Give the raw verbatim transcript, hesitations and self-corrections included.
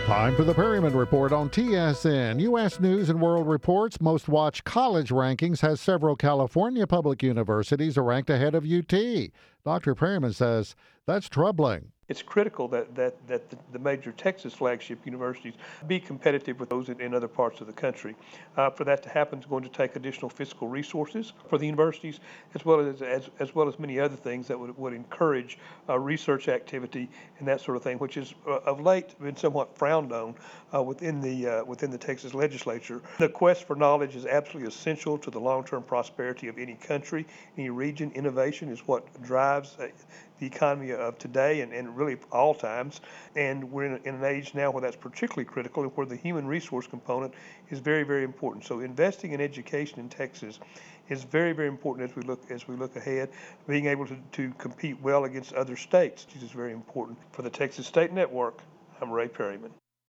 Time for the Perryman Report on T S N. U S News and World Report's most watched college rankings has several California public universities ranked ahead of U T. Doctor Perryman says that's troubling. It's critical that, that, that the, the major Texas flagship universities be competitive with those in, in other parts of the country. Uh, for that to happen, it's going to take additional fiscal resources for the universities, as well as as, as well as many other things that would, would encourage uh, research activity and that sort of thing, which is uh, of late been somewhat frowned on uh, within the uh, within the Texas legislature. The quest for knowledge is absolutely essential to the long-term prosperity of any country, any region. Innovation is what drives uh, the economy of today and, and really all times. And we're in, in an age now where that's particularly critical and where the human resource component is very, very important. So investing in education in Texas is very, very important as we look as we look ahead. Being able to, to compete well against other states is very important. For the Texas State Network, I'm Ray Perryman.